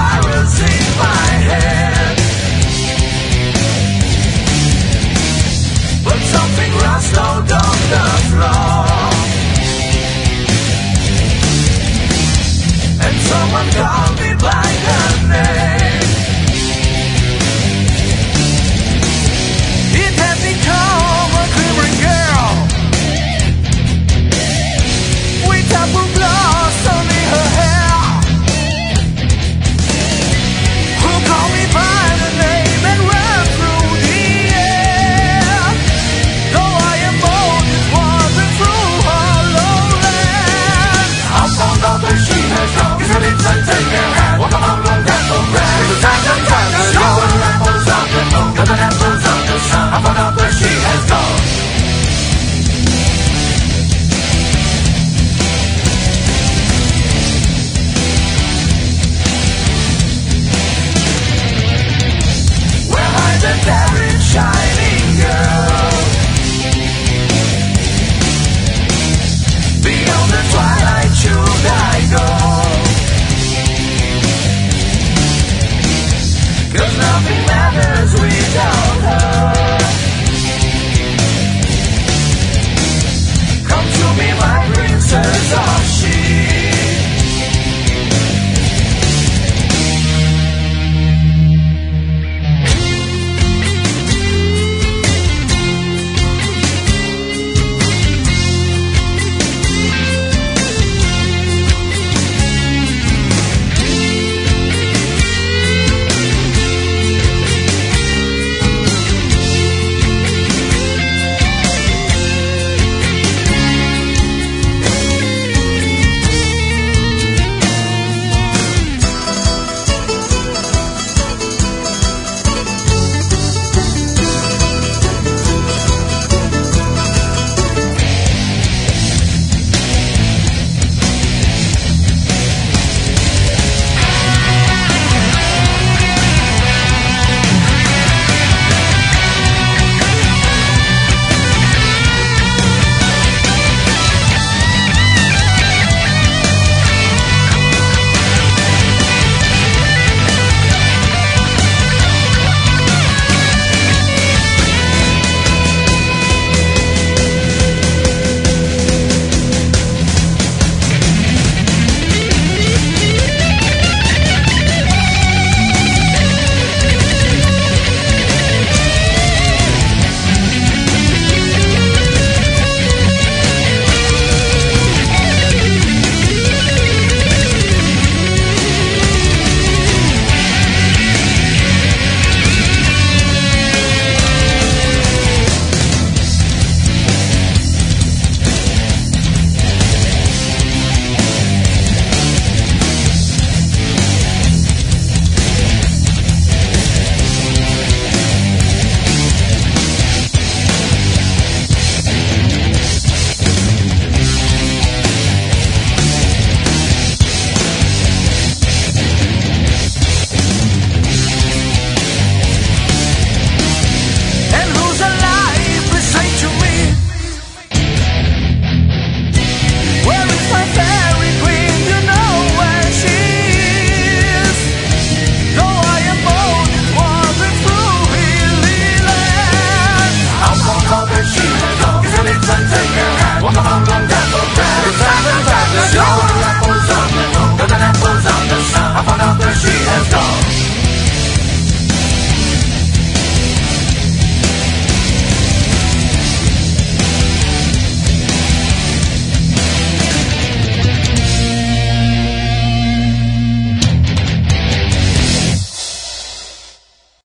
spirals in my head. But something rustled on the floor, and someone called me by the name. It had become a glimmering girl with apple blossom in her hair, who called me by the name and ran through the air. Though I am bold, it wasn't through her lowland. I found out that she has gone. Kiss her lips and take her hand. Walk along the temple ground. It was time and time ago. Got the apples of the moon, got the apples of the sun. I found out that she has gone. Where hides the daring shining girl? Beyond the twilight should I go? 'Cause nothing matters without her. Come to me, my princess of